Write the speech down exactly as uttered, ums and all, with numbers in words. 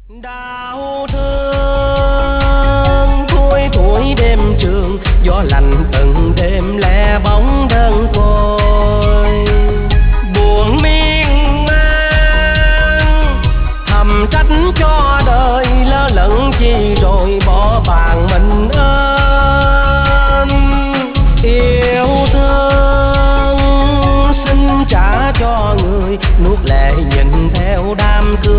Đau thương cuối tuổi đêm trường, gió lạnh từng đêm lẻ bóng đơn côi. Buồn miên man thầm trách cho đời lỡ lẫn chi rồi bỏ bàn mình ơn. Yêu thương xin trả cho người nuốt lệ nhìn theo đám cưới.